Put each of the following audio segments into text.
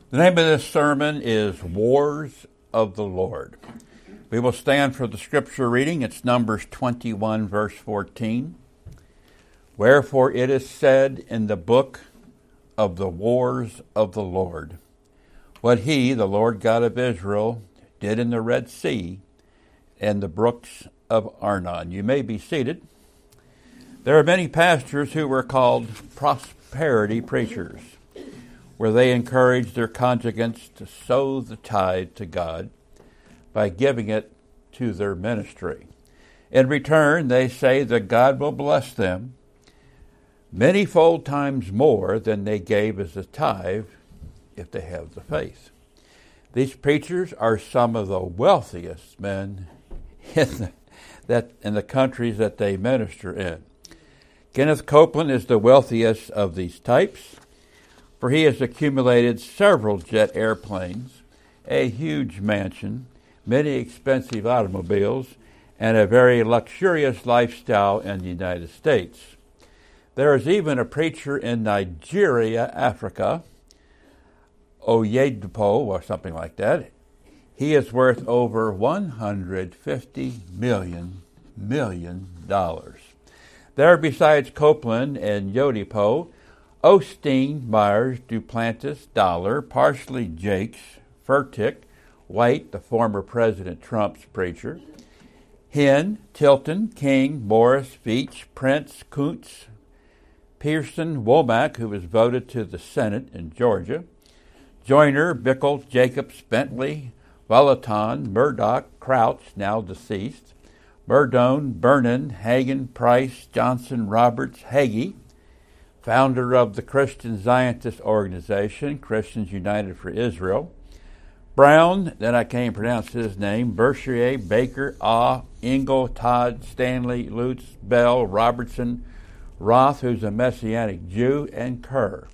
The name of this sermon is Wars of the Lord. We will stand for the scripture reading. It's Numbers 21, verse 14. Wherefore it is said in the book of the wars of the Lord, what he, the Lord God of Israel, did in the Red Sea and the brooks of Arnon. You may be seated. There are many pastors who were called prosperity preachers, where they encourage their congregants to sow the tithe to God by giving it to their ministry. In return, they say that God will bless them many-fold times more than they gave as a tithe if they have the faith. These preachers are some of the wealthiest men in the countries that they minister in. Kenneth Copeland is the wealthiest of these types, for he has accumulated several jet airplanes, a huge mansion, many expensive automobiles, and a very luxurious lifestyle in the United States. There is even a preacher in Nigeria, Africa, Oyedepo, or something like that. He is worth over $150 million. There, besides Copeland and Oyedepo, Osteen, Myers, Duplantis, Dollar, Parsley, Jakes, Furtick, White, the former President Trump's preacher, Hinn, Tilton, King, Morris, Veach, Prince, Kuntz, Pearson, Womack, who was voted to the Senate in Georgia, Joyner, Bickle, Jacobs, Bentley, Volaton, Murdoch, Crouch, now deceased, Murdone, Vernon, Hagen, Price, Johnson, Roberts, Hagee, founder of the Christian Zionist organization, Christians United for Israel, Brown, then I can't pronounce his name, Berchier, Baker, Engel, Todd, Stanley, Lutz, Bell, Robertson, Roth, who's a Messianic Jew, and Kerr.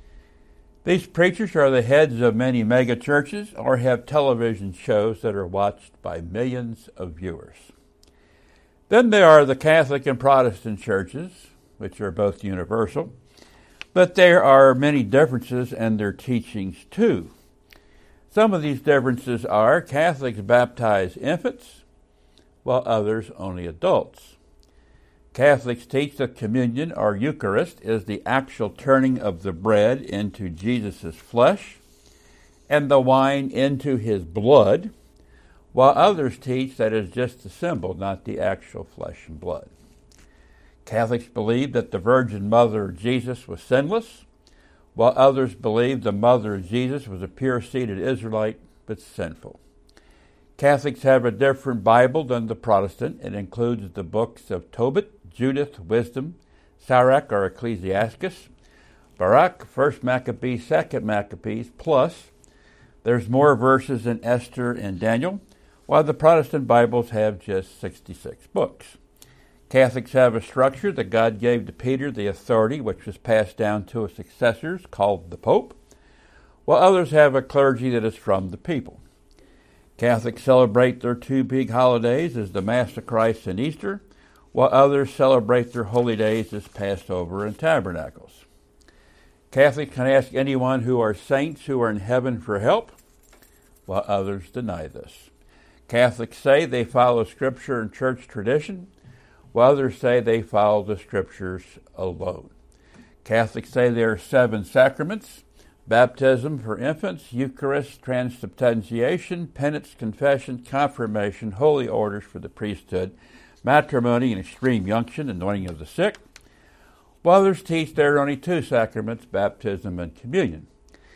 These preachers are the heads of many mega churches or have television shows that are watched by millions of viewers. Then there are the Catholic and Protestant churches, which are both universal, but there are many differences in their teachings too. Some of these differences are Catholics baptize infants, while others only adults. Catholics teach that communion or Eucharist is the actual turning of the bread into Jesus' flesh and the wine into his blood, while others teach that it is just a symbol, not the actual flesh and blood. Catholics believe that the Virgin Mother of Jesus was sinless, while others believe the Mother of Jesus was a pure-seeded Israelite but sinful. Catholics have a different Bible than the Protestant. It includes the books of Tobit, Judith, Wisdom, Sirach or Ecclesiasticus, Baruch, 1 Maccabees, 2 Maccabees, plus there's more verses in Esther and Daniel, while the Protestant Bibles have just 66 books. Catholics have a structure that God gave to Peter the authority which was passed down to his successors, called the Pope, while others have a clergy that is from the people. Catholics celebrate their two big holidays as the Mass of Christ and Easter, while others celebrate their holy days as Passover and Tabernacles. Catholics can ask anyone who are saints who are in heaven for help, while others deny this. Catholics say they follow Scripture and church tradition, while others say they follow the Scriptures alone. Catholics say there are 7 sacraments: baptism for infants, Eucharist, transubstantiation, penance, confession, confirmation, holy orders for the priesthood, matrimony and extreme unction, anointing of the sick, while others teach there are only 2 sacraments, baptism and communion.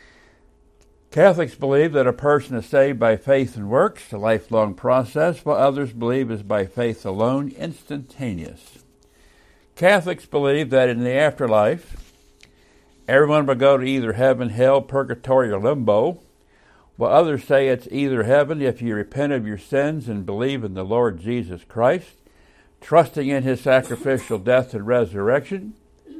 Catholics believe that a person is saved by faith and works, a lifelong process, while others believe is by faith alone, instantaneous. Catholics believe that in the afterlife, everyone will go to either heaven, hell, purgatory, or limbo, while others say it's either heaven if you repent of your sins and believe in the Lord Jesus Christ, trusting in his sacrificial death and resurrection,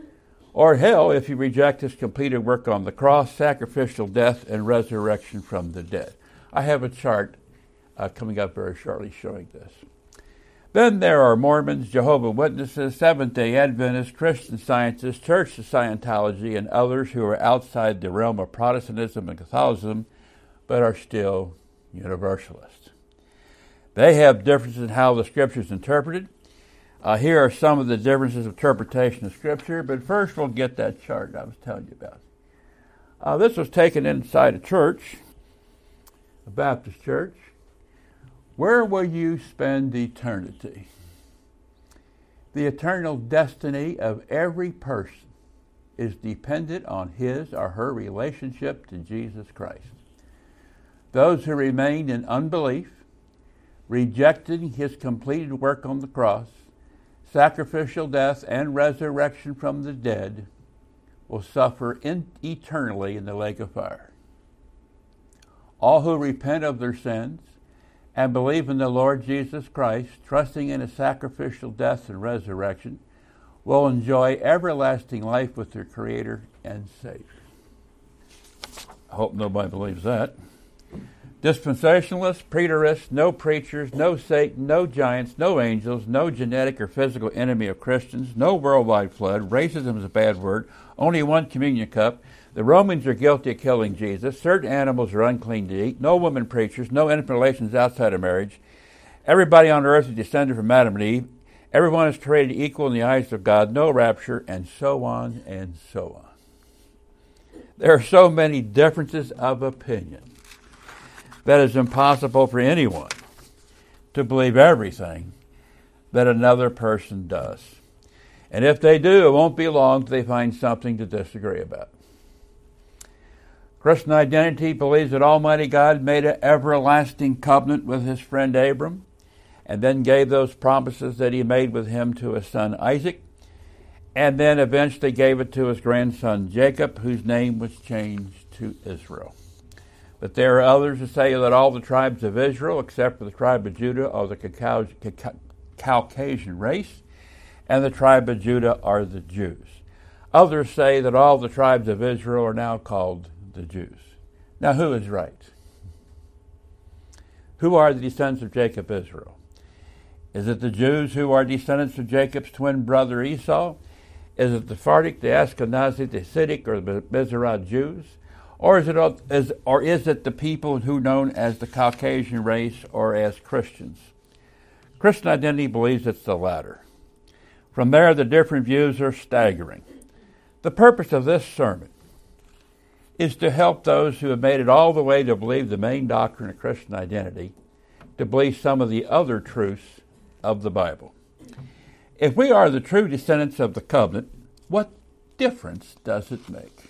or hell if you reject his completed work on the cross, sacrificial death, and resurrection from the dead. I have a chart coming up very shortly showing this. Then there are Mormons, Jehovah's Witnesses, Seventh-day Adventists, Christian Scientists, Church of Scientology, and others who are outside the realm of Protestantism and Catholicism, but are still Universalists. They have differences in how the Scripture is interpreted. Here are some of the differences of interpretation of Scripture, but first we'll get that chart I was telling you about. This was taken inside a church, a Baptist church. Where will you spend eternity? The eternal destiny of every person is dependent on his or her relationship to Jesus Christ. Those who remain in unbelief, rejecting his completed work on the cross, sacrificial death, and resurrection from the dead, will suffer eternally in the lake of fire. All who repent of their sins and believe in the Lord Jesus Christ, trusting in his sacrificial death and resurrection, will enjoy everlasting life with their Creator and Savior. I hope nobody believes that. Dispensationalists, preterists, no preachers, no Satan, no giants, no angels, no genetic or physical enemy of Christians, no worldwide flood, racism is a bad word, only one communion cup. The Romans are guilty of killing Jesus. Certain animals are unclean to eat. No women preachers. No intimate relations outside of marriage. Everybody on earth is descended from Adam and Eve. Everyone is created equal in the eyes of God. No rapture, and so on and so on. There are so many differences of opinion that it's impossible for anyone to believe everything that another person does. And if they do, it won't be long till they find something to disagree about. Christian identity believes that Almighty God made an everlasting covenant with his friend Abram, and then gave those promises that he made with him to his son Isaac, and then eventually gave it to his grandson Jacob, whose name was changed to Israel. But there are others who say that all the tribes of Israel, except for the tribe of Judah, are the Caucasian race, and the tribe of Judah are the Jews. Others say that all the tribes of Israel are now called the Jews. Now, who is right? Who are the descendants of Jacob, Israel? Is it the Jews who are descendants of Jacob's twin brother Esau? Is it the Sephardic, the Ashkenazi, the Hasidic, or the Mizrahi Jews? Or is it the people who are known as the Caucasian race or as Christians? Christian identity believes it's the latter. From there, the different views are staggering. The purpose of this sermon is to help those who have made it all the way to believe the main doctrine of Christian identity, to believe some of the other truths of the Bible. If we are the true descendants of the covenant, what difference does it make?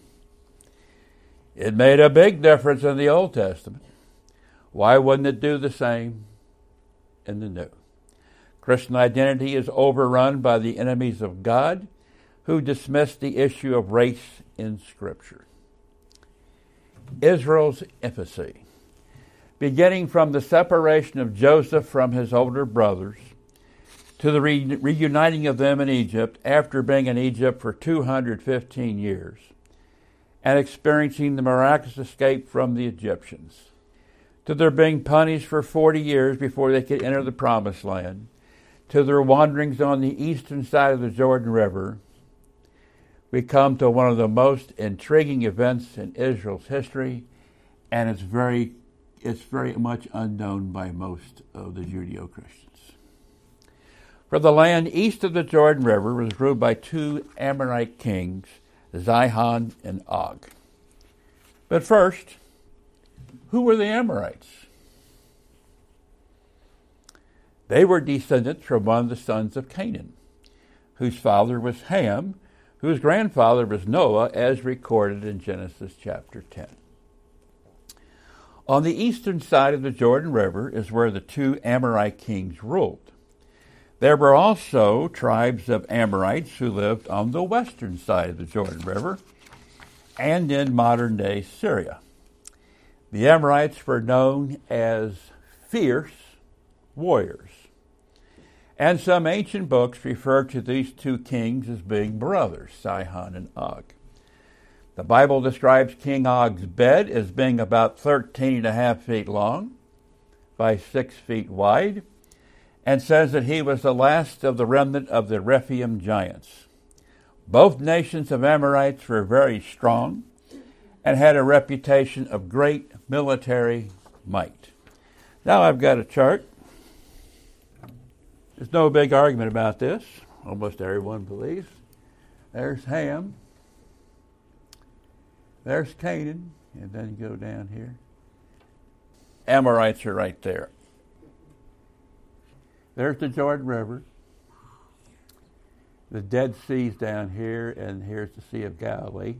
It made a big difference in the Old Testament. Why wouldn't it do the same in the New? Christian identity is overrun by the enemies of God, who dismiss the issue of race in Scripture. Israel's infancy, beginning from the separation of Joseph from his older brothers to the reuniting of them in Egypt after being in Egypt for 215 years and experiencing the miraculous escape from the Egyptians, to their being punished for 40 years before they could enter the Promised Land, to their wanderings on the eastern side of the Jordan River, we come to one of the most intriguing events in Israel's history, and it's very much unknown by most of the Judeo-Christians. For the land east of the Jordan River was ruled by two Amorite kings, Sihon and Og. But first, who were the Amorites? They were descendants from one of the sons of Canaan, whose father was Ham, whose grandfather was Noah, as recorded in Genesis chapter 10. On the eastern side of the Jordan River is where the two Amorite kings ruled. There were also tribes of Amorites who lived on the western side of the Jordan River and in modern-day Syria. The Amorites were known as fierce warriors, and some ancient books refer to these two kings as being brothers, Sihon and Og. The Bible describes King Og's bed as being about 13.5 feet long by 6 feet wide, and says that he was the last of the remnant of the Rephaim giants. Both nations of Amorites were very strong and had a reputation of great military might. Now I've got a chart. There's no big argument about this. Almost everyone believes. There's Ham. There's Canaan. And then you go down here. Amorites are right there. There's the Jordan River. The Dead Sea's down here, and here's the Sea of Galilee.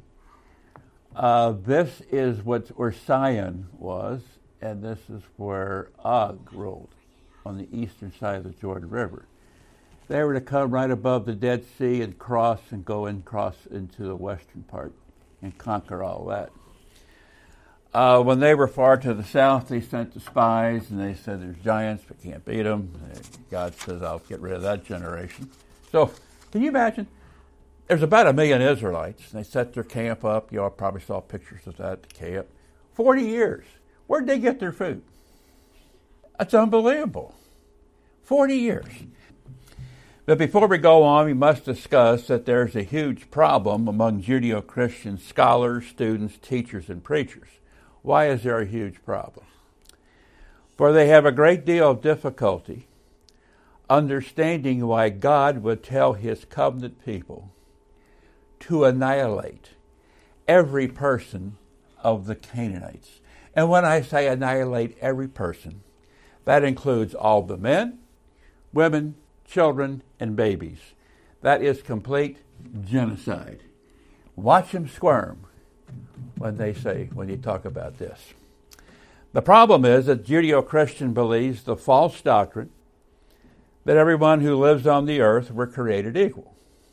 This is where Sion was, and this is where Og ruled, on the eastern side of the Jordan River. They were to come right above the Dead Sea and cross into the western part and conquer all that. When they were far to the south, they sent the spies, and they said, there's giants, but can't beat them. God says, I'll get rid of that generation. So, can you imagine? There's about 1 million Israelites. They set their camp up. You all probably saw pictures of that camp. 40 years. Where'd they get their food? That's unbelievable. 40 years. But before we go on, we must discuss that there's a huge problem among Judeo-Christian scholars, students, teachers, and preachers. Why is there a huge problem? For they have a great deal of difficulty understanding why God would tell his covenant people to annihilate every person of the Canaanites. And when I say annihilate every person, that includes all the men, women, children, and babies. That is complete genocide. Watch them squirm when you talk about this. The problem is that Judeo-Christian believes the false doctrine that everyone who lives on the earth were created equal.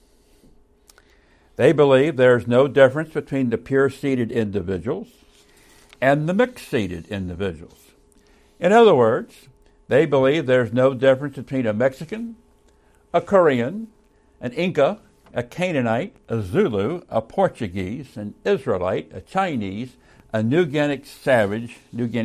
They believe there's no difference between the pure-seeded individuals and the mixed-seeded individuals. In other words, they believe there's no difference between a Mexican, a Korean, an Inca, a Canaanite, a Zulu, a Portuguese, an Israelite, a Chinese, a New Guinea savage,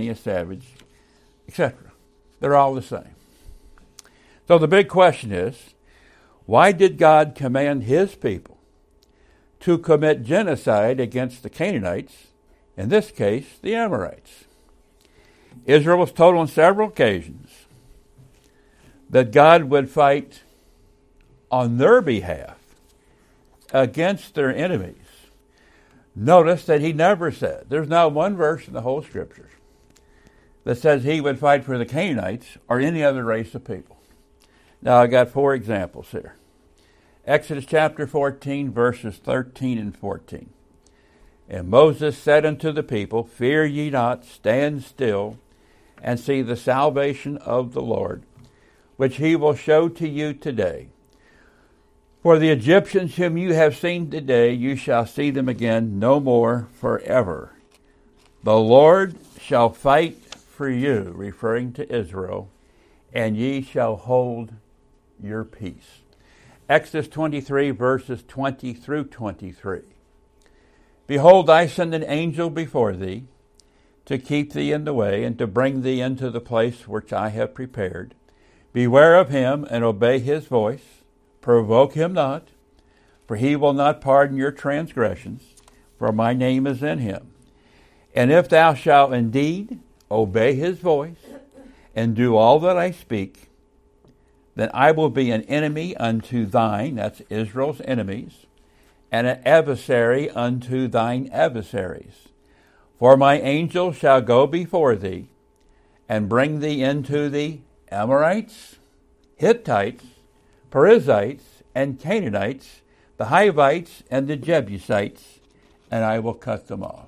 etc. They're all the same. So the big question is, why did God command his people to commit genocide against the Canaanites, in this case, the Amorites? Israel was told on several occasions that God would fight on their behalf against their enemies. Notice that he never said, there's not one verse in the whole Scriptures that says he would fight for the Canaanites or any other race of people. Now, I got 4 examples here. Exodus chapter 14, verses 13 and 14. And Moses said unto the people, Fear ye not, stand still, and see the salvation of the Lord, which he will show to you today. For the Egyptians whom you have seen today, you shall see them again no more forever. The Lord shall fight for you, referring to Israel, and ye shall hold your peace. Exodus 23, verses 20 through 23. Behold, I send an angel before thee, to keep thee in the way, and to bring thee into the place which I have prepared. Beware of him, and obey his voice. Provoke him not, for he will not pardon your transgressions, for my name is in him. And if thou shalt indeed obey his voice, and do all that I speak, then I will be an enemy unto thine, that's Israel's enemies, and an adversary unto thine adversaries. For my angel shall go before thee, and bring thee into the Amorites, Hittites, Perizzites, and Canaanites, the Hivites, and the Jebusites, and I will cut them off.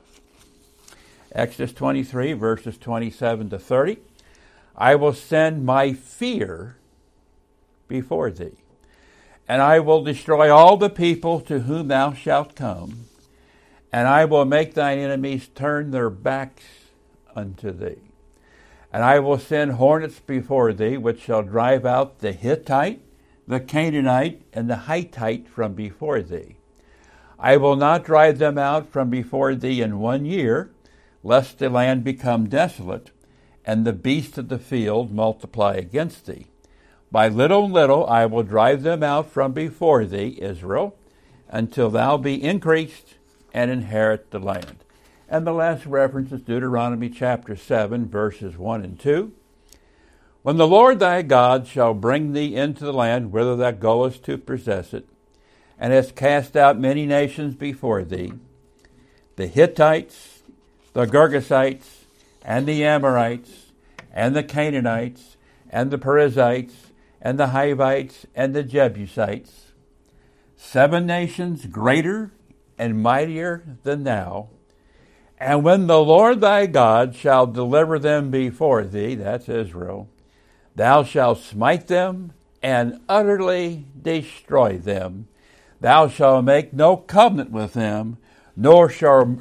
Exodus 23, verses 27 to 30. I will send my fear before thee, and I will destroy all the people to whom thou shalt come, and I will make thine enemies turn their backs unto thee. And I will send hornets before thee, which shall drive out the Hittite, the Canaanite, and the Hittite from before thee. I will not drive them out from before thee in 1 year, lest the land become desolate, and the beasts of the field multiply against thee. By little and little I will drive them out from before thee, Israel, until thou be increased and inherit the land. And the last reference is Deuteronomy chapter 7, verses 1 and 2. When the Lord thy God shall bring thee into the land whither thou goest to possess it, and hast cast out many nations before thee, the Hittites, the Girgashites, and the Amorites, and the Canaanites, and the Perizzites, and the Hivites, and the Jebusites, 7 nations greater and mightier than thou. And when the Lord thy God shall deliver them before thee, that's Israel, thou shalt smite them and utterly destroy them. Thou shalt make no covenant with them, nor show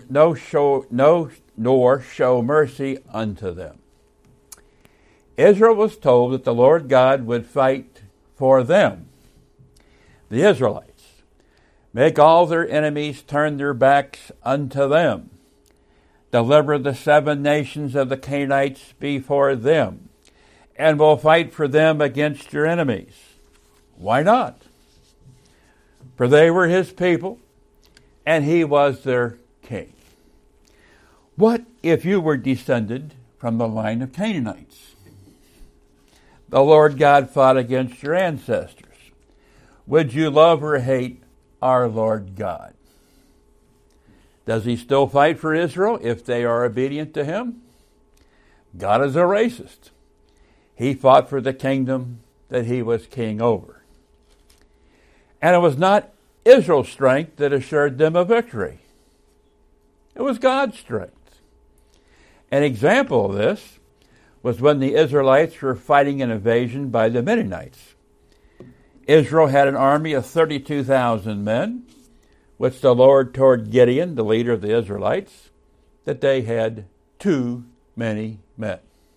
mercy unto them. Israel was told that the Lord God would fight for them, the Israelites, make all their enemies turn their backs unto them, deliver the 7 nations of the Canaanites before them, and will fight for them against your enemies. Why not? For they were his people, and he was their king. What if you were descended from the line of Canaanites? The Lord God fought against your ancestors. Would you love or hate our Lord God? Does he still fight for Israel if they are obedient to him? God is a racist. He fought for the kingdom that he was king over. And it was not Israel's strength that assured them a victory. It was God's strength. An example of this was when the Israelites were fighting an invasion by the Midianites. Israel had an army of 32,000 men, which the Lord told Gideon, the leader of the Israelites, that they had too many men.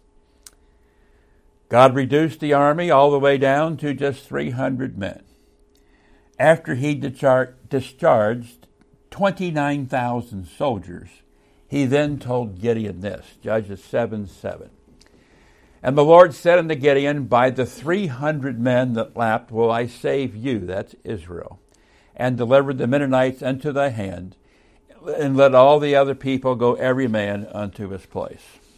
God reduced the army all the way down to just 300 men. After he discharged 29,000 soldiers, he then told Gideon this, Judges 7:7. And the Lord said unto Gideon, by the 300 men that lapped will I save you, that's Israel, and deliver the Midianites unto thy hand, and let all the other people go every man unto his place.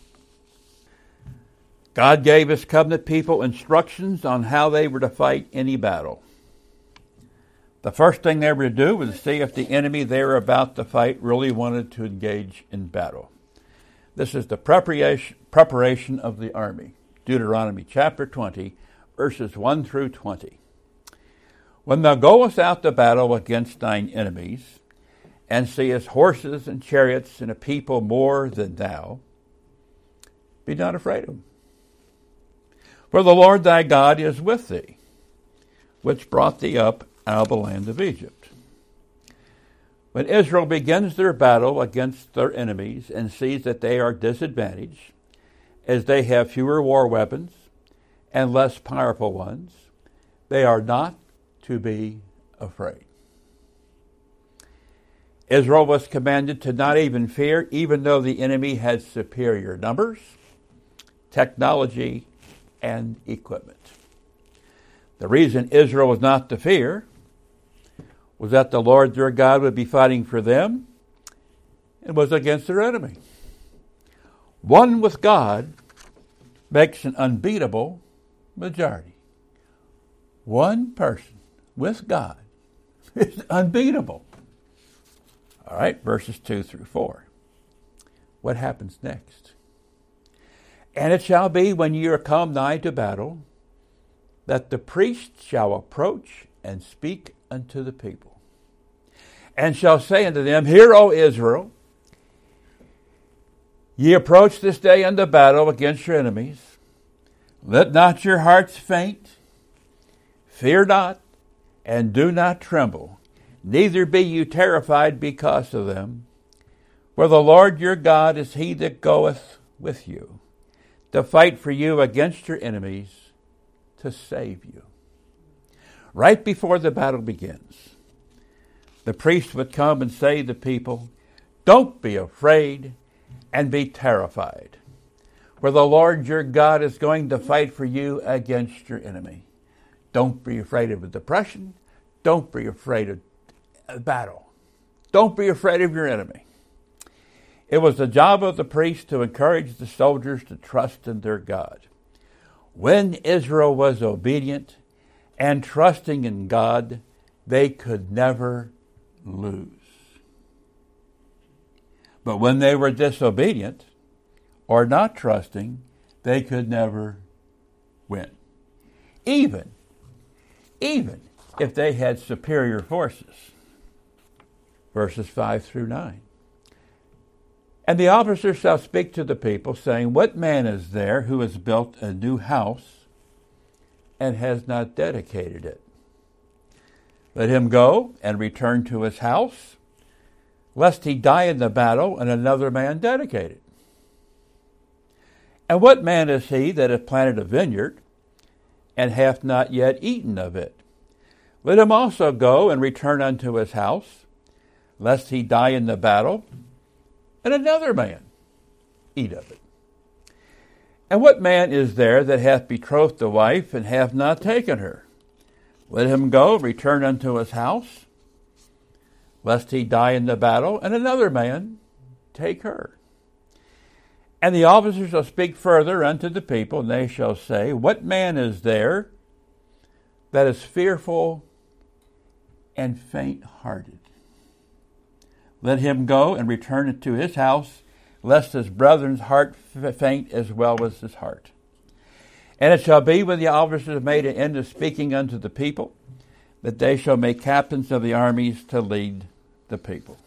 God gave his covenant people instructions on how they were to fight any battle. The first thing they were to do was see if the enemy they were about to fight really wanted to engage in battle. This is the preparation of the army. Deuteronomy chapter 20, verses 1 through 20. When thou goest out to battle against thine enemies, and seest horses and chariots and a people more than thou, be not afraid of them. For the Lord thy God is with thee, which brought thee up out of the land of Egypt. When Israel begins their battle against their enemies and sees that they are disadvantaged, as they have fewer war weapons and less powerful ones, they are not to be afraid. Israel was commanded to not even fear, even though the enemy had superior numbers, technology, and equipment. The reason Israel was not to fear was that the Lord their God would be fighting for them and was against their enemy. One with God makes an unbeatable majority. One person with God is unbeatable. All right, verses 2 through 4. What happens next? And it shall be when ye are come nigh to battle, that the priest shall approach and speak unto the people, and shall say unto them, Hear, O Israel, ye approach this day unto battle against your enemies. Let not your hearts faint, fear not, and do not tremble, neither be you terrified because of them. For the Lord your God is he that goeth with you, to fight for you against your enemies, to save you. Right before the battle begins, the priest would come and say to the people, Don't be afraid and be terrified, for the Lord your God is going to fight for you against your enemy. Don't be afraid of a depression. Don't be afraid of a battle. Don't be afraid of your enemy. It was the job of the priest to encourage the soldiers to trust in their God. When Israel was obedient and trusting in God, they could never lose. But when they were disobedient or not trusting, they could never win. Even if they had superior forces. Verses 5 through 9. And the officers shall speak to the people, saying, What man is there who has built a new house and has not dedicated it? Let him go and return to his house, lest he die in the battle and another man dedicate it. And what man is he that hath planted a vineyard and hath not yet eaten of it? Let him also go and return unto his house, lest he die in the battle and another man eat of it. And what man is there that hath betrothed a wife and hath not taken her? Let him go, return unto his house, lest he die in the battle, and another man take her. And the officers shall speak further unto the people, and they shall say, What man is there that is fearful and faint-hearted? Let him go and return to his house, lest his brethren's heart faint as well as his heart. And it shall be, when the officers have made an end of speaking unto the people, that they shall make captains of the armies to lead the people.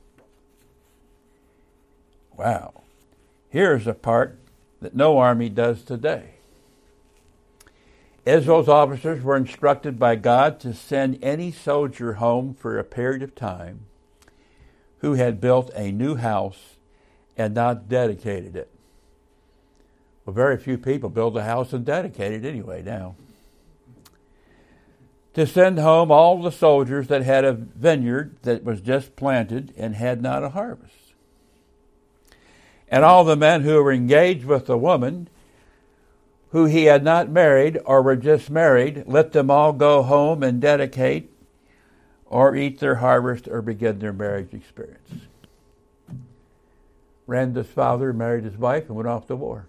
Wow. Here's a part that no army does today. Israel's officers were instructed by God to send any soldier home for a period of time who had built a new house and not dedicated it. Well, very few people build a house and dedicate it anyway now. To send home all the soldiers that had a vineyard that was just planted and had not a harvest. And all the men who were engaged with a woman who he had not married or were just married, let them all go home and dedicate or eat their harvest or begin their marriage experience. Randa's father married his wife and went off to war.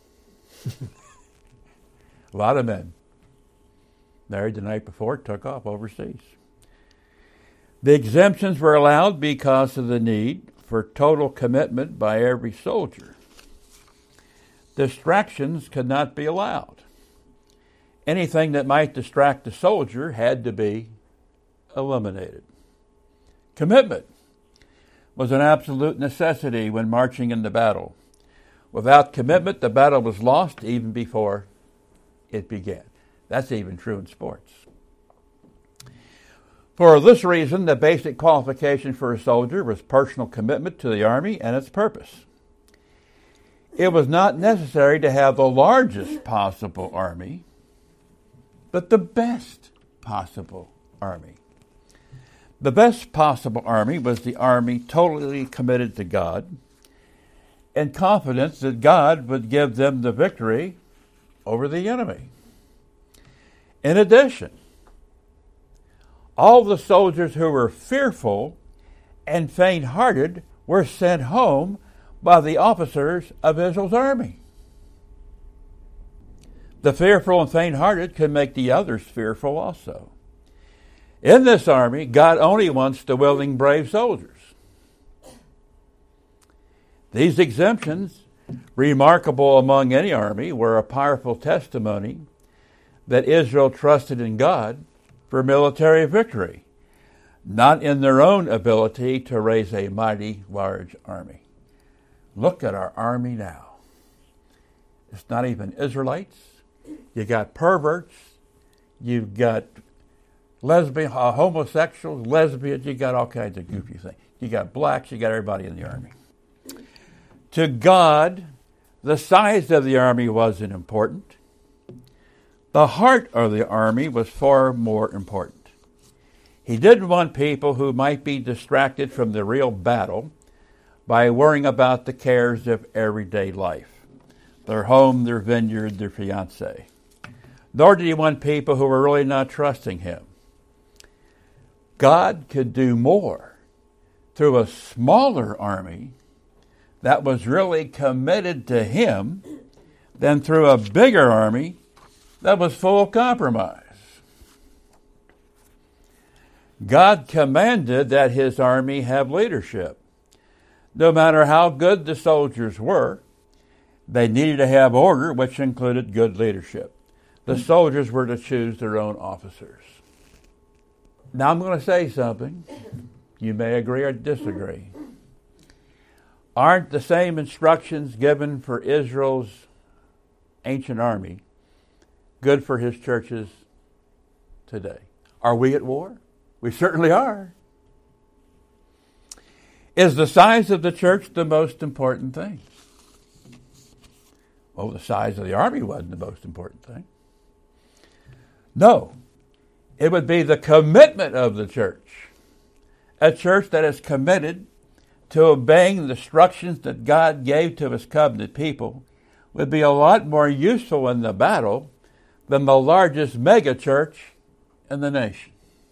A lot of men married the night before, took off overseas. The exemptions were allowed because of the need for total commitment by every soldier. Distractions could not be allowed. Anything that might distract the soldier had to be eliminated. Commitment was an absolute necessity when marching in the battle. Without commitment, the battle was lost even before it began. That's even true in sports. For this reason, the basic qualification for a soldier was personal commitment to the army and its purpose. It was not necessary to have the largest possible army, but the best possible army. The best possible army was the army totally committed to God and confidence that God would give them the victory over the enemy. In addition, all the soldiers who were fearful and faint-hearted were sent home by the officers of Israel's army. The fearful and faint-hearted can make the others fearful also. In this army, God only wants the willing, brave soldiers. These exemptions, remarkable among any army, were a powerful testimony that Israel trusted in God for military victory, not in their own ability to raise a mighty large army. Look at our army now. It's not even Israelites. You got perverts. You've got homosexuals, lesbians. You got all kinds of goofy things. You got blacks. You got everybody in the army. To God, the size of the army wasn't important. The heart of the army was far more important. He didn't want people who might be distracted from the real battle by worrying about the cares of everyday life, their home, their vineyard, their fiancé. nor did he want people who were really not trusting him. God could do more through a smaller army that was really committed to him than through a bigger army that was full of compromise. God commanded that his army have leadership. No matter how good the soldiers were, they needed to have order, which included good leadership. The soldiers were to choose their own officers. Now I'm going to say something. You may agree or disagree. Aren't the same instructions given for Israel's ancient army good for his churches today? Are we at war? We certainly are. Is the size of the church the most important thing? Well, the size of the army wasn't the most important thing. No. It would be the commitment of the church. A church that is committed to obeying the instructions that God gave to his covenant people would be a lot more useful in the battle than the largest mega church in the nation.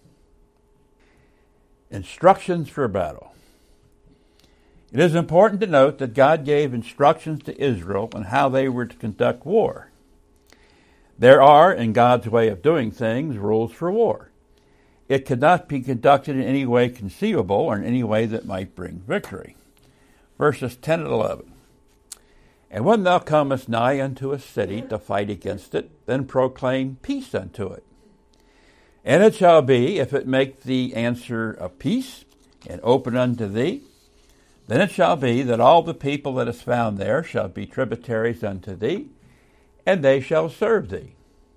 Instructions for battle. It is important to note that God gave instructions to Israel on how they were to conduct war. There are, in God's way of doing things, rules for war. It could not be conducted in any way conceivable or in any way that might bring victory. Verses 10 and 11. And when thou comest nigh unto a city to fight against it, then proclaim peace unto it. And it shall be, if it make thee answer of peace, and open unto thee, then it shall be that all the people that is found there shall be tributaries unto thee, and they shall serve thee.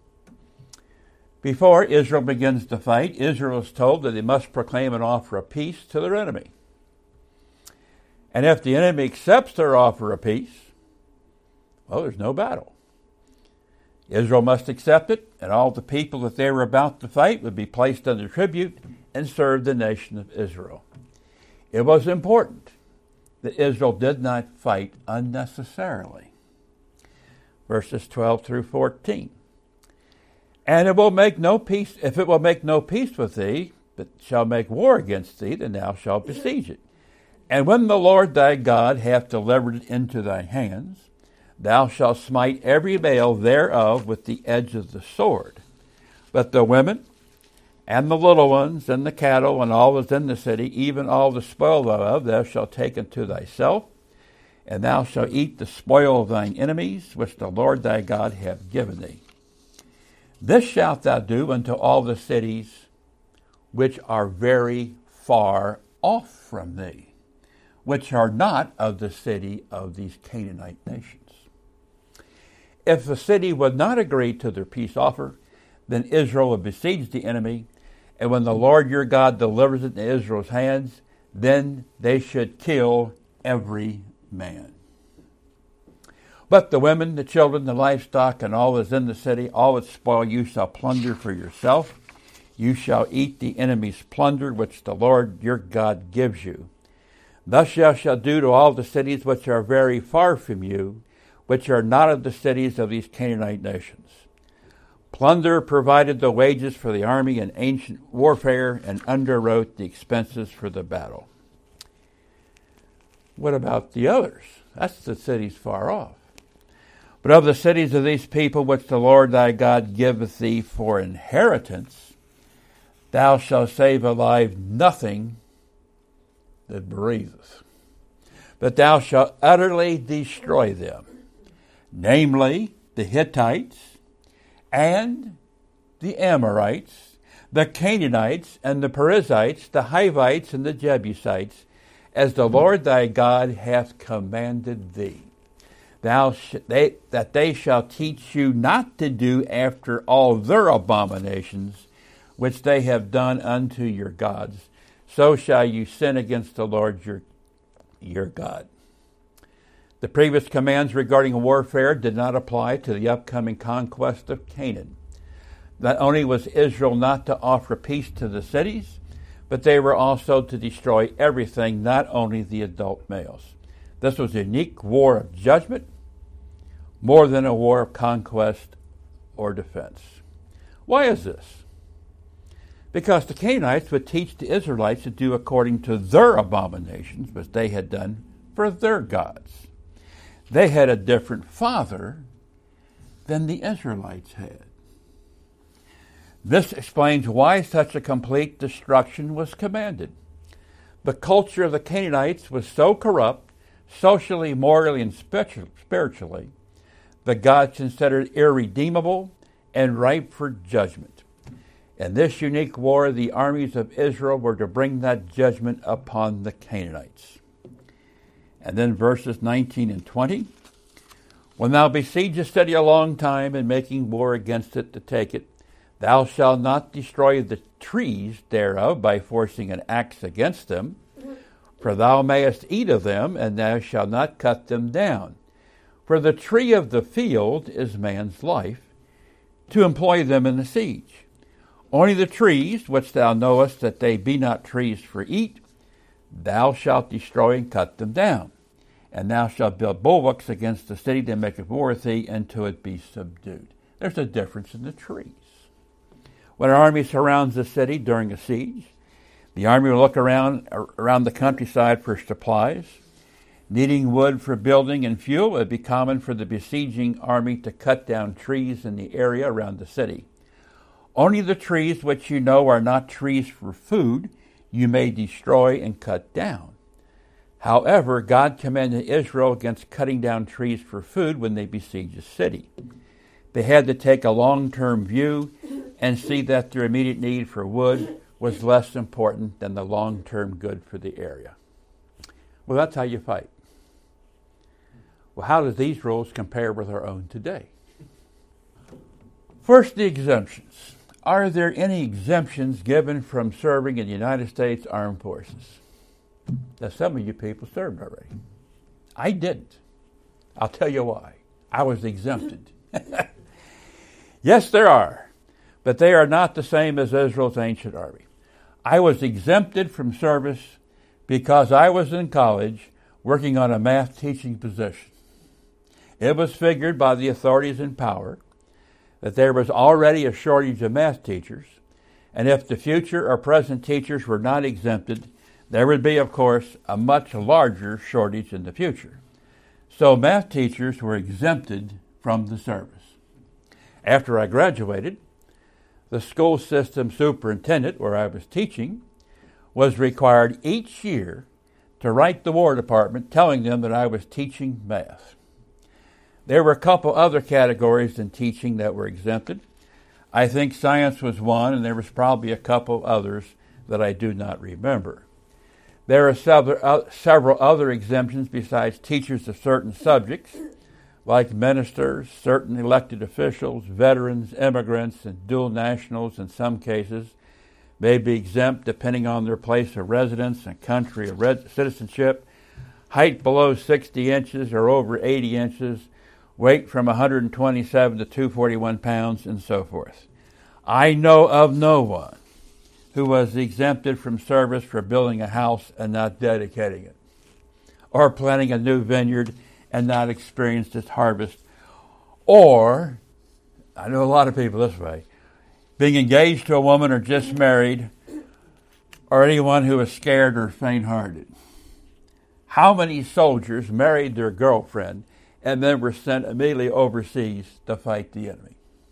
Before Israel begins to fight, Israel is told that they must proclaim an offer of peace to their enemy. And if the enemy accepts their offer of peace, well, there's no battle. Israel must accept it, and all the people that they were about to fight would be placed under tribute and serve the nation of Israel. It was important that Israel did not fight unnecessarily. Verses 12 through 14. And it will make no peace, if it will make no peace with thee, but shall make war against thee, then thou shalt besiege it. And when the Lord thy God hath delivered it into thy hands, thou shalt smite every male thereof with the edge of the sword. But the women, and the little ones, and the cattle, and all that is in the city, even all the spoil thereof, thou shalt take unto thyself, and thou shalt eat the spoil of thine enemies, which the Lord thy God hath given thee. This shalt thou do unto all the cities which are very far off from thee, which are not of the city of these Canaanite nations. If the city would not agree to their peace offer, then Israel would besiege the enemy, and when the Lord your God delivers it into Israel's hands, then they should kill every man. But the women, the children, the livestock, and all that is in the city, all its spoil you shall plunder for yourself. You shall eat the enemy's plunder, which the Lord your God gives you. Thus thou shalt do to all the cities which are very far from you, which are not of the cities of these Canaanite nations. Plunder provided the wages for the army in ancient warfare and underwrote the expenses for the battle. What about the others? That's the cities far off. But of the cities of these people which the Lord thy God giveth thee for inheritance, thou shalt save alive nothing that breatheth, but thou shalt utterly destroy them, namely the Hittites and the Amorites, the Canaanites and the Perizzites, the Hivites and the Jebusites, as the Lord thy God hath commanded thee. That they shall teach you not to do after all their abominations, which they have done unto your gods. So shall you sin against the Lord your God. The previous commands regarding warfare did not apply to the upcoming conquest of Canaan. Not only was Israel not to offer peace to the cities, but they were also to destroy everything, not only the adult males. This was a unique war of judgment, more than a war of conquest or defense. Why is this? Because the Canaanites would teach the Israelites to do according to their abominations, which they had done for their gods. They had a different father than the Israelites had. This explains why such a complete destruction was commanded. The culture of the Canaanites was so corrupt, socially, morally, and spiritually, that God considered irredeemable and ripe for judgment. In this unique war, the armies of Israel were to bring that judgment upon the Canaanites. And then verses 19 and 20. When thou besiege a city a long time, and making war against it to take it, thou shalt not destroy the trees thereof by forcing an axe against them, for thou mayest eat of them, and thou shalt not cut them down. For the tree of the field is man's life, to employ them in the siege. Only the trees, which thou knowest that they be not trees for eat, thou shalt destroy and cut them down. And thou shalt build bulwarks against the city to make it war with thee, until it be subdued. There's a difference in the trees. When an army surrounds the city during a siege, the army will look around the countryside for supplies. Needing wood for building and fuel, it would be common for the besieging army to cut down trees in the area around the city. Only the trees which you know are not trees for food you may destroy and cut down. However, God commanded Israel against cutting down trees for food when they besieged a city. They had to take a long-term view and see that their immediate need for wood was less important than the long-term good for the area. Well, that's how you fight. Well, how do these rules compare with our own today? First, the exemptions. Are there any exemptions given from serving in the United States Armed Forces? Now, some of you people served already. I didn't. I'll tell you why. I was exempted. Yes, there are, but they are not the same as Israel's ancient army. I was exempted from service because I was in college working on a math teaching position. It was figured by the authorities in power that there was already a shortage of math teachers, and if the future or present teachers were not exempted, there would be, of course, a much larger shortage in the future. So math teachers were exempted from the service. After I graduated, the school system superintendent, where I was teaching, was required each year to write the War Department telling them that I was teaching math. There were a couple other categories in teaching that were exempted. I think science was one, and there was probably a couple others that I do not remember. There are several other exemptions besides teachers of certain subjects, like ministers, certain elected officials, veterans, immigrants, and dual nationals in some cases may be exempt depending on their place of residence and country of citizenship, height below 60 inches or over 80 inches, weight from 127 to 241 pounds, and so forth. I know of no one who was exempted from service for building a house and not dedicating it, or planting a new vineyard and not experienced its harvest, or, I know a lot of people this way, being engaged to a woman or just married, or anyone who is scared or faint-hearted. How many soldiers married their girlfriend and then were sent immediately overseas to fight the enemy?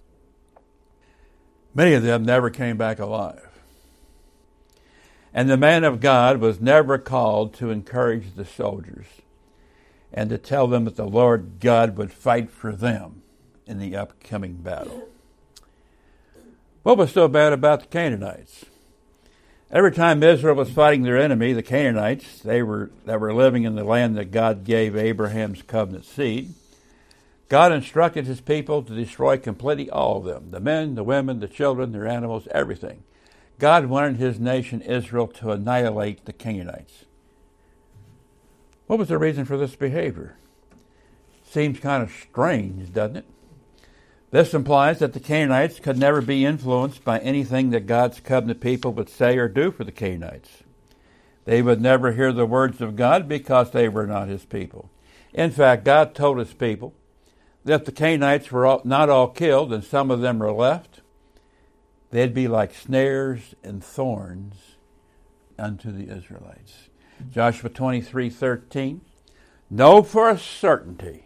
Many of them never came back alive. And the man of God was never called to encourage the soldiers and to tell them that the Lord God would fight for them in the upcoming battle. What was so bad about the Canaanites? Every time Israel was fighting their enemy, the Canaanites, that were living in the land that God gave Abraham's covenant seed, God instructed his people to destroy completely all of them, the men, the women, the children, their animals, everything. God wanted his nation Israel to annihilate the Canaanites. What was the reason for this behavior? Seems kind of strange, doesn't it? This implies that the Canaanites could never be influenced by anything that God's covenant people would say or do for the Canaanites. They would never hear the words of God because they were not his people. In fact, God told his people that the Canaanites were not all killed and some of them were left, they'd be like snares and thorns unto the Israelites. Joshua 23:13. Know for a certainty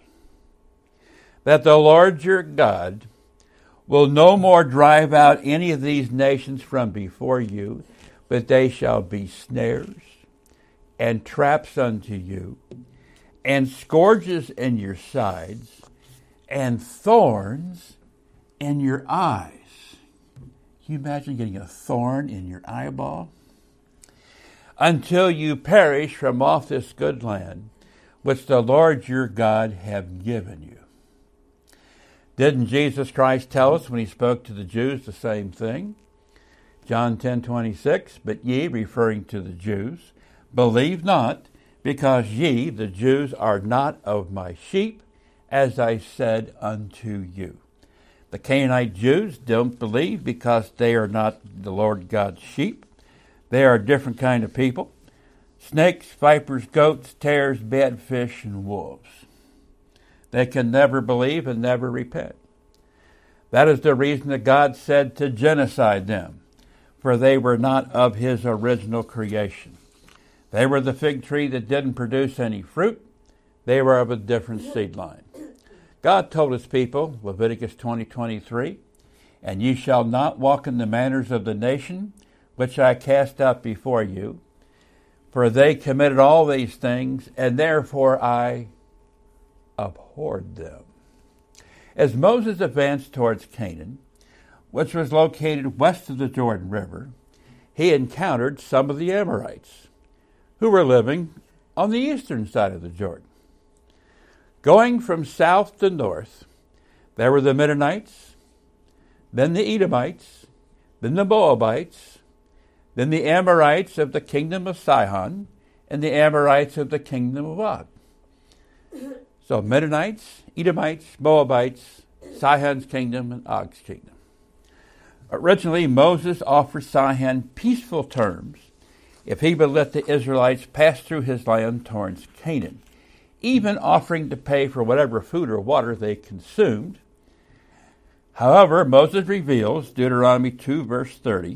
that the Lord your God will no more drive out any of these nations from before you, but they shall be snares and traps unto you, and scourges in your sides, and thorns in your eyes. Can you imagine getting a thorn in your eyeball? Until you perish from off this good land, which the Lord your God hath given you. Didn't Jesus Christ tell us when he spoke to the Jews the same thing? John 10:26, but ye, referring to the Jews, believe not, because ye, the Jews, are not of my sheep, as I said unto you. The Canaanite Jews don't believe because they are not the Lord God's sheep. They are a different kind of people. Snakes, vipers, goats, tares, bad fish, and wolves. They can never believe and never repent. That is the reason that God said to genocide them, for they were not of his original creation. They were the fig tree that didn't produce any fruit. They were of a different seed line. God told his people, Leviticus 20:23, and ye shall not walk in the manners of the nation which I cast out before you, for they committed all these things, and therefore I abhorred them. As Moses advanced towards Canaan, which was located west of the Jordan River, he encountered some of the Amorites, who were living on the eastern side of the Jordan. Going from south to north, there were the Midianites, then the Edomites, then the Moabites, then the Amorites of the kingdom of Sihon, and the Amorites of the kingdom of Og. So Midianites, Edomites, Moabites, Sihon's kingdom, and Og's kingdom. Originally, Moses offered Sihon peaceful terms if he would let the Israelites pass through his land towards Canaan, even offering to pay for whatever food or water they consumed. However, Moses reveals, Deuteronomy 2, verse 30,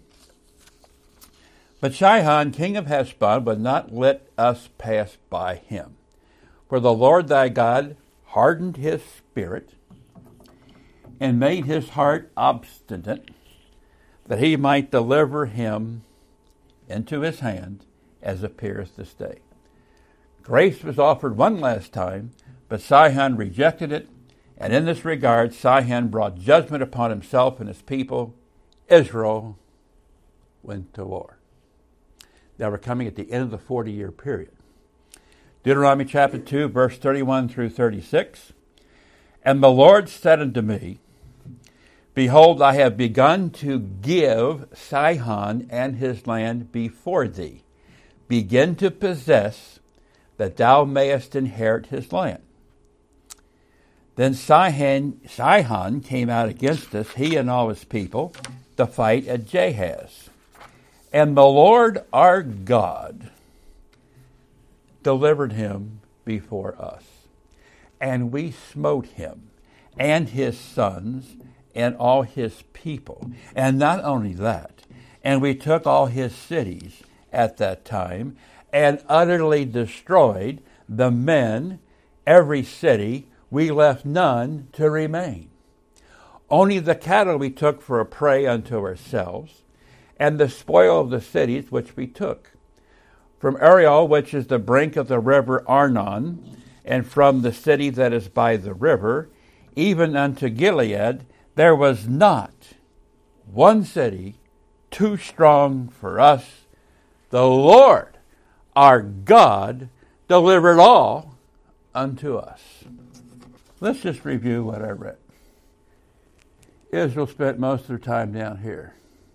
but Sihon, king of Heshbon, would not let us pass by him. For the Lord thy God hardened his spirit and made his heart obstinate, that he might deliver him into his hand, as appeareth this day. Grace was offered one last time, but Sihon rejected it, and in this regard Sihon brought judgment upon himself and his people. Israel went to war. Now we're coming at the end of the 40-year period. Deuteronomy chapter 2, verse 31 through 36. And the Lord said unto me, behold, I have begun to give Sihon and his land before thee. Begin to possess, that thou mayest inherit his land. Then Sihon came out against us, he and all his people, to fight at Jahaz. And the Lord our God delivered him before us. And we smote him and his sons and all his people. And not only that, and we took all his cities at that time and utterly destroyed the men, every city. We left none to remain. Only the cattle we took for a prey unto ourselves, and the spoil of the cities which we took. From Ariel, which is the brink of the river Arnon, and from the city that is by the river, even unto Gilead, there was not one city too strong for us. The Lord, our God, delivered all unto us. Let's just review what I read. Israel spent most of their time down here.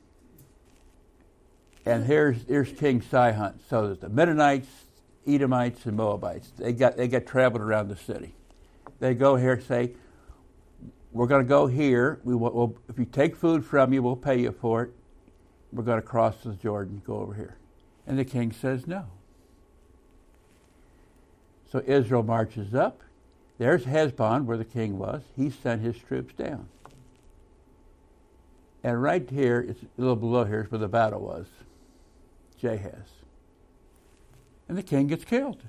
And here's King Sihon. So there's the Midianites, Edomites, and Moabites. They got traveled around the city. They go here and say, we're going to go here. If you take food from you, we'll pay you for it. We're going to cross the Jordan, go over here. And the king says no. So Israel marches up. There's Heshbon, where the king was. He sent his troops down. And right here, it's a little below here, is where the battle was. Jahaz. And the king gets killed.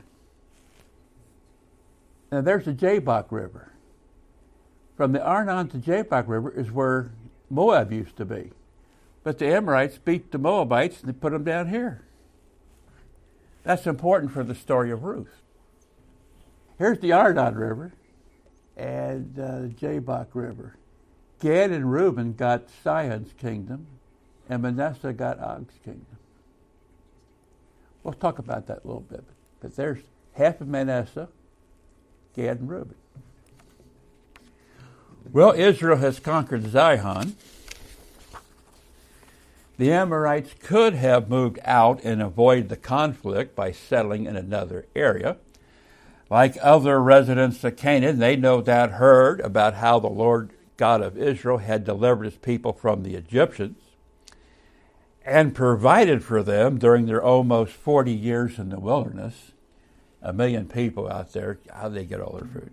Now there's the Jabbok River. From the Arnon to Jabbok River is where Moab used to be. But the Amorites beat the Moabites and they put them down here. That's important for the story of Ruth. Here's the Arnon River and the Jabbok River. Gad and Reuben got Sihon's kingdom, and Manasseh got Og's kingdom. We'll talk about that a little bit. But there's half of Manasseh, Gad and Reuben. Well, Israel has conquered Sihon. The Amorites could have moved out and avoided the conflict by settling in another area. Like other residents of Canaan, they no doubt heard about how the Lord God of Israel had delivered his people from the Egyptians and provided for them during their almost 40 years in the wilderness. 1 million people out there, how did they get all their food?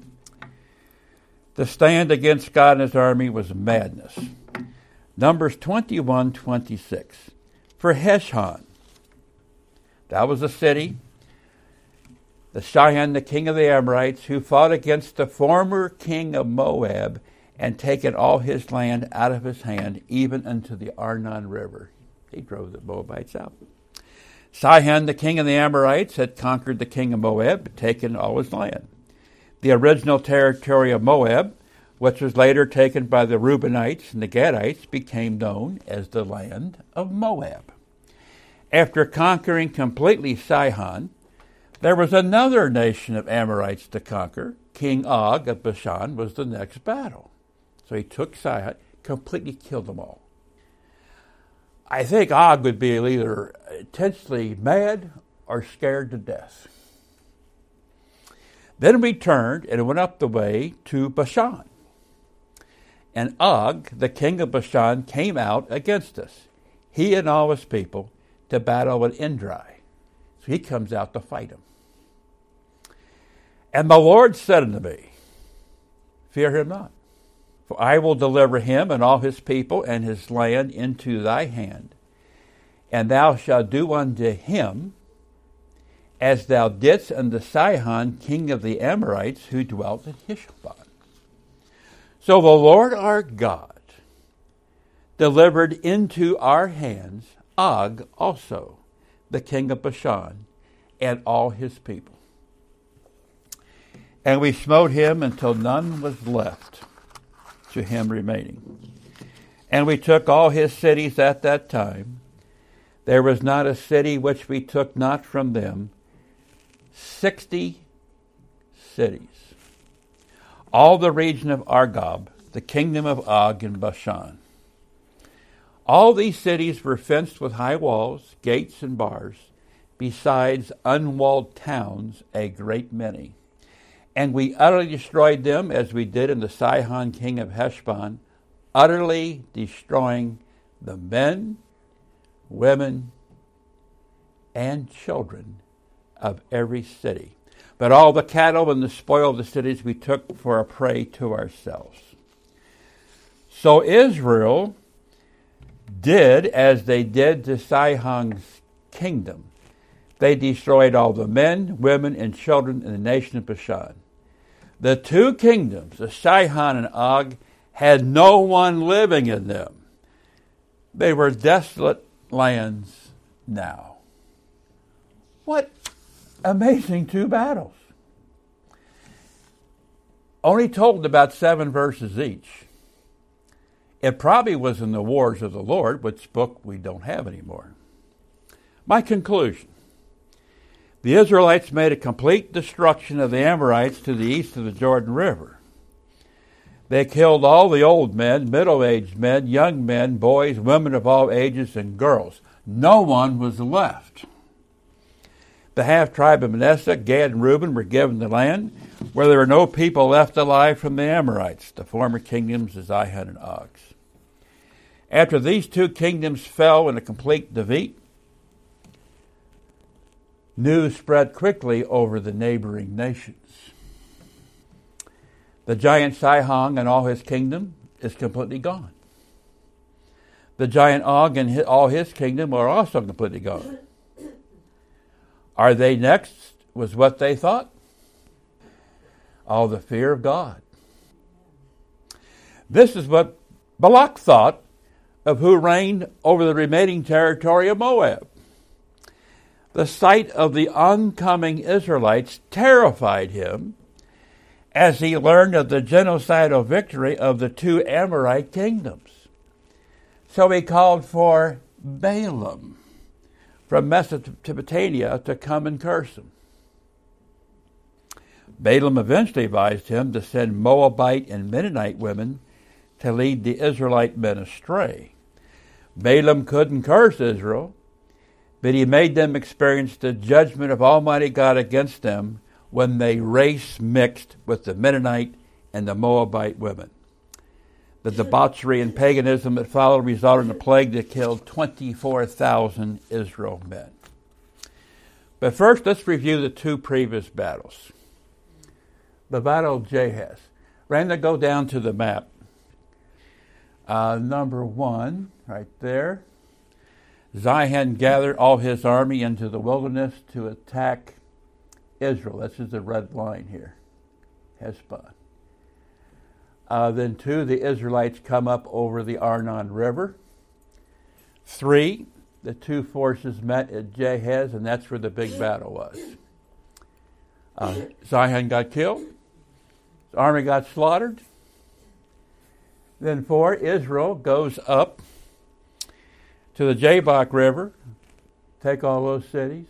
The stand against God and his army was madness. Numbers 21:26. For Heshbon, that was a city, the Sihon, the king of the Amorites, who fought against the former king of Moab and taken all his land out of his hand, even unto the Arnon River. He drove the Moabites out. Sihon, the king of the Amorites, had conquered the king of Moab, but taken all his land. The original territory of Moab, which was later taken by the Reubenites and the Gadites, became known as the land of Moab. After conquering completely Sihon, there was another nation of Amorites to conquer. King Og of Bashan was the next battle. So he took Sihon, completely killed them all. I think Og would be either intensely mad or scared to death. Then we turned and went up the way to Bashan. And Og, the king of Bashan, came out against us, he and all his people, to battle with Indri. So he comes out to fight him. And the Lord said unto me, fear him not, for I will deliver him and all his people and his land into thy hand, and thou shalt do unto him as thou didst unto Sihon, king of the Amorites, who dwelt in Heshbon. So the Lord our God delivered into our hands Og also, the king of Bashan, and all his people. And we smote him until none was left to him remaining. And we took all his cities at that time. There was not a city which we took not from them. 60 cities. All the region of Argob, the kingdom of Og in Bashan. All these cities were fenced with high walls, gates, and bars, besides unwalled towns a great many. And we utterly destroyed them, as we did in the Sihon king of Heshbon, utterly destroying the men, women, and children of every city. But all the cattle and the spoil of the cities we took for a prey to ourselves. So Israel did as they did to Sihon's kingdom. They destroyed all the men, women, and children in the nation of Bashan. The two kingdoms, of Sihon and Og, had no one living in them. They were desolate lands now. What amazing two battles. Only told about 7 verses each. It probably was in the Wars of the Lord, which book we don't have anymore. My conclusion. The Israelites made a complete destruction of the Amorites to the east of the Jordan River. They killed all the old men, middle-aged men, young men, boys, women of all ages, and girls. No one was left. The half-tribe of Manasseh, Gad, and Reuben were given the land, where there were no people left alive from the Amorites, the former kingdoms of Sihon and Og. After these two kingdoms fell in a complete defeat, news spread quickly over the neighboring nations. The giant Sihon and all his kingdom is completely gone. The giant Og and all his kingdom are also completely gone. Are they next? Was what they thought? Oh, the fear of God. This is what Balak thought of who reigned over the remaining territory of Moab. The sight of the oncoming Israelites terrified him as he learned of the genocidal victory of the two Amorite kingdoms. So he called for Balaam from Mesopotamia to come and curse him. Balaam eventually advised him to send Moabite and Mennonite women to lead the Israelite men astray. Balaam couldn't curse Israel, but he made them experience the judgment of Almighty God against them when they race mixed with the Mennonite and the Moabite women. The debauchery and paganism that followed resulted in a plague that killed 24,000 Israel men. But first, let's review the two previous battles. The Battle of Jahaz. Randa, go down to the map. Number 1, right there. Sihon gathered all his army into the wilderness to attack Israel. This is the red line here. Heshbon. Then 2, the Israelites come up over the Arnon River. 3, the two forces met at Jahaz, and that's where the big battle was. Sihon got killed. His army got slaughtered. Then 4, Israel goes up to the Jabbok River, take all those cities,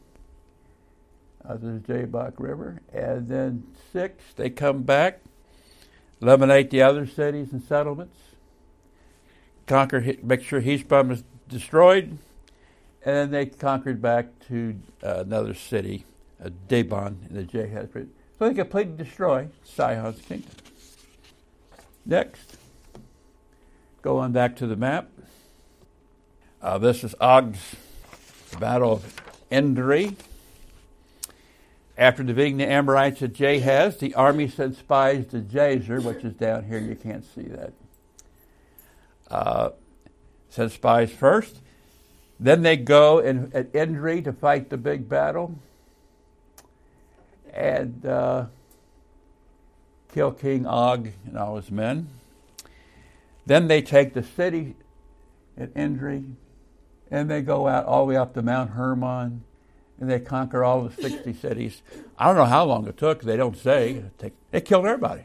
to the Jabbok River. And then 6, they come back, eliminate the other cities and settlements, conquer, make sure Heshbon was destroyed, and then they conquered back to another city, Dibon in the Jahaz River. So they completely destroy Sihon's kingdom. Next, go on back to the map. This is Og's Battle of Endri. After defeating the Amorites at Jahaz, the army sent spies to Jazer, which is down here. You can't see that. Sent spies first. Then they go at Endri to fight the big battle and kill King Og and all his men. Then they take the city at Endri, and they go out all the way up to Mount Hermon, and they conquer all the 60 cities. I don't know how long it took. They don't say. They killed everybody.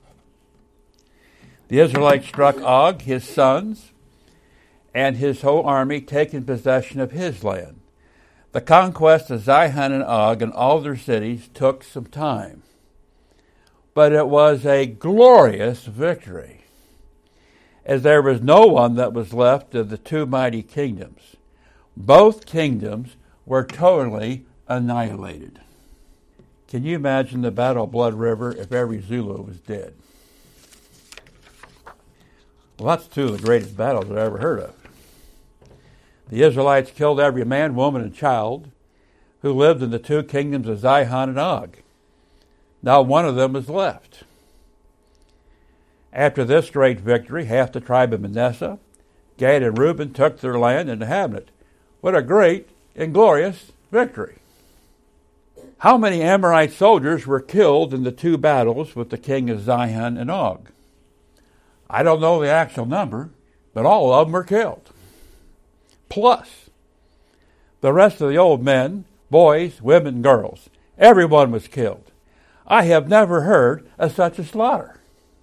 The Israelites struck Og, his sons, and his whole army, taking possession of his land. The conquest of Sihon and Og and all their cities took some time, but it was a glorious victory, as there was no one that was left of the two mighty kingdoms. Both kingdoms were totally annihilated. Can you imagine the Battle of Blood River if every Zulu was dead? Well, that's two of the greatest battles I've ever heard of. The Israelites killed every man, woman, and child who lived in the two kingdoms of Sihon and Og. Not one of them was left. After this great victory, half the tribe of Manasseh, Gad, and Reuben took their land and inhabited it. What a great and glorious victory. How many Amorite soldiers were killed in the two battles with the king of Sihon and Og? I don't know the actual number, but all of them were killed. Plus, the rest of the old men, boys, women, and girls, everyone was killed. I have never heard of such a slaughter.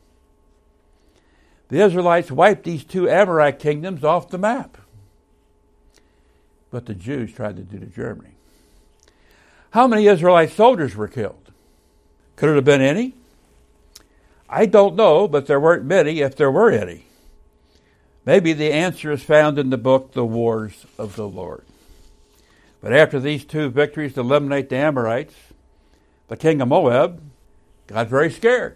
The Israelites wiped these two Amorite kingdoms off the map. But the Jews tried to do to Germany. How many Israelite soldiers were killed? Could it have been any? I don't know, but there weren't many if there were any. Maybe the answer is found in the book, The Wars of the Lord. But after these two victories to eliminate the Amorites, the king of Moab got very scared.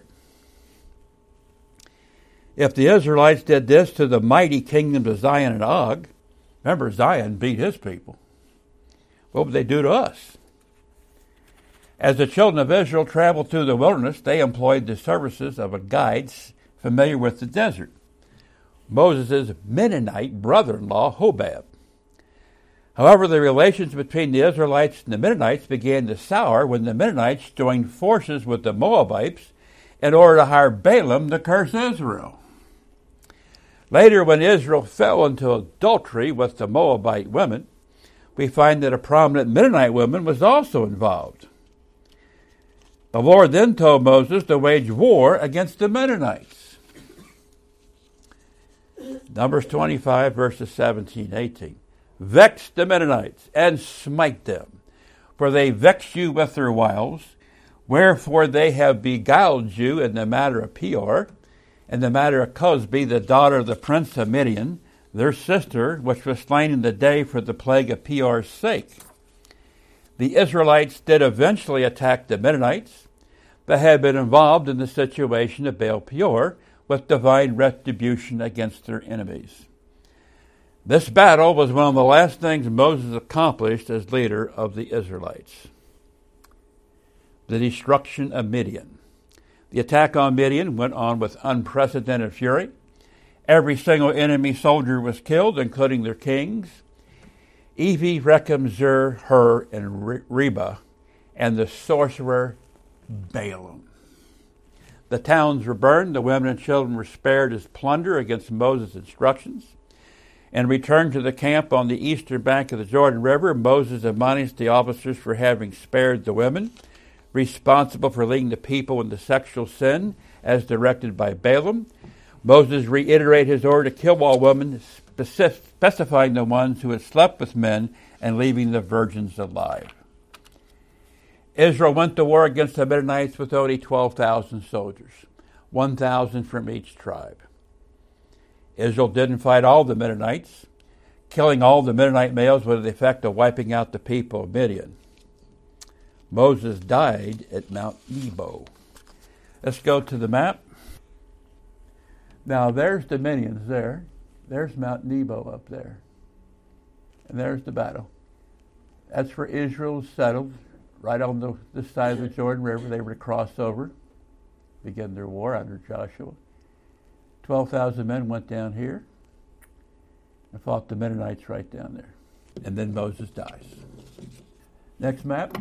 If the Israelites did this to the mighty kingdoms of Zion and Og, remember Zion beat his people, what would they do to us? As the children of Israel traveled through the wilderness, they employed the services of a guide familiar with the desert, Moses' Mennonite brother-in-law, Hobab. However, the relations between the Israelites and the Mennonites began to sour when the Mennonites joined forces with the Moabites in order to hire Balaam to curse Israel. Later, when Israel fell into adultery with the Moabite women, we find that a prominent Mennonite woman was also involved. The Lord then told Moses to wage war against the Mennonites. Numbers 25, verses 17-18. Vex the Mennonites, and smite them, for they vex you with their wiles, wherefore they have beguiled you in the matter of Peor, in the matter of Cosbi, the daughter of the prince of Midian, their sister, which was slain in the day for the plague of Peor's sake. The Israelites did eventually attack the Mennonites, but had been involved in the situation of Baal Peor, with divine retribution against their enemies. This battle was one of the last things Moses accomplished as leader of the Israelites. The destruction of Midian. The attack on Midian went on with unprecedented fury. Every single enemy soldier was killed, including their kings, Evi, Rechem, Zur, Hur, and Reba, and the sorcerer Balaam. The towns were burned, the women and children were spared as plunder against Moses' instructions. And returned to the camp on the eastern bank of the Jordan River, Moses admonished the officers for having spared the women, responsible for leading the people into sexual sin, as directed by Balaam. Moses reiterated his order to kill all women, specifying the ones who had slept with men and leaving the virgins alive. Israel went to war against the Midianites with only 12,000 soldiers, 1,000 from each tribe. Israel didn't fight all the Midianites. Killing all the Midianite males with the effect of wiping out the people of Midian. Moses died at Mount Nebo. Let's go to the map. Now there's the Midians there. There's Mount Nebo up there. And there's the battle. That's where Israel settled, right on this side of the Jordan River. They were to cross over, begin their war under Joshua. 12,000 men went down here and fought the Mennonites right down there. And then Moses dies. Next map.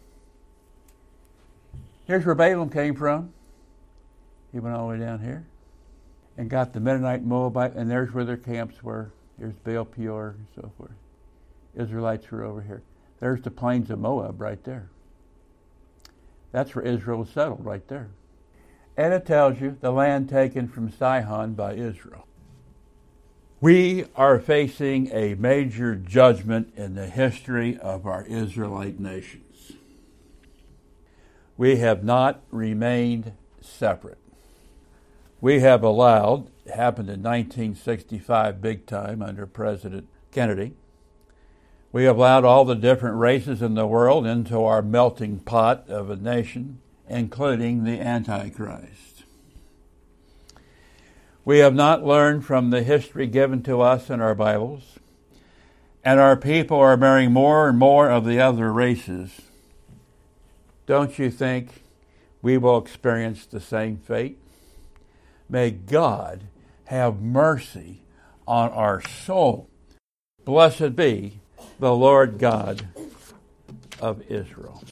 Here's where Balaam came from. He went all the way down here and got the Mennonite, Moabite, and there's where their camps were. Here's Baal Peor and so forth. Israelites were over here. There's the plains of Moab right there. That's where Israel was settled, right there. And it tells you the land taken from Sihon by Israel. We are facing a major judgment in the history of our Israelite nations. We have not remained separate. We have allowed, it happened in 1965 big time under President Kennedy, we have allowed all the different races in the world into our melting pot of a nation, including the Antichrist. We have not learned from the history given to us in our Bibles, and our people are marrying more and more of the other races. Don't you think we will experience the same fate? May God have mercy on our soul. Blessed be the Lord God of Israel.